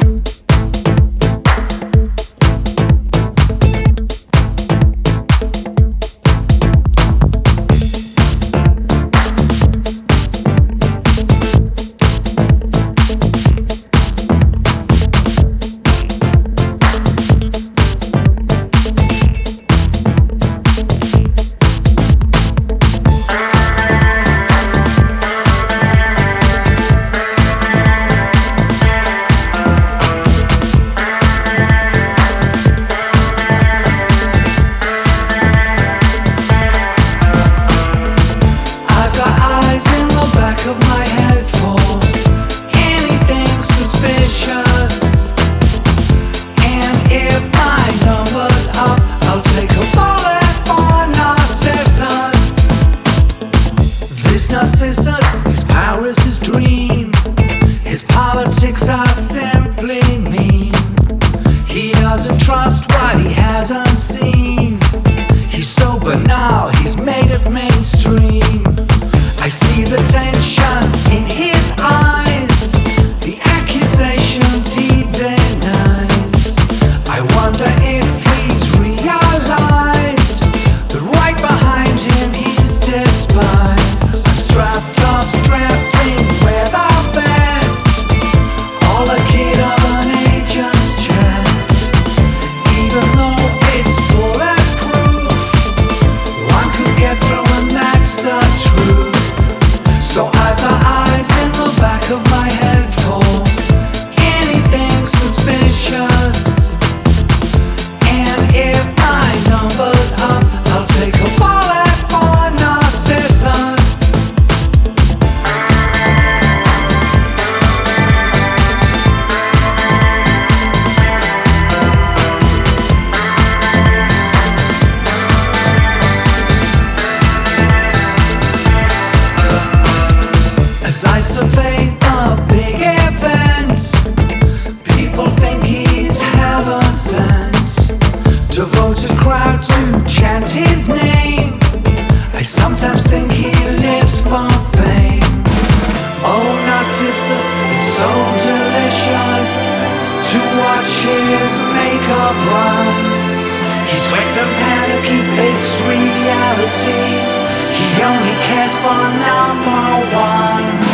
His power is his dream. His politics are simply mean. He doesn't trust what he hasn't seen. He's so banal, he's made it mainstream. I see the tension in his eyes, the accusations he denies. I wonder if he's realized that right behind him he's despised. Strapped up, strapped in with our vest, all a kid of an agent's chest. Even though it's bulletproof, one could get through and that's the truth. So I've got eyes in the back of my head for anything suspicious. And if my number's up, I'll take a bullet for Narcissus. I survey the big events. People think he's heaven sent. Devoted crowd to chant his name. I sometimes think he lives for fame. Oh, Narcissus, it's so delicious to watch his makeup run. He sweats a panic, he fakes reality. He only cares for number one.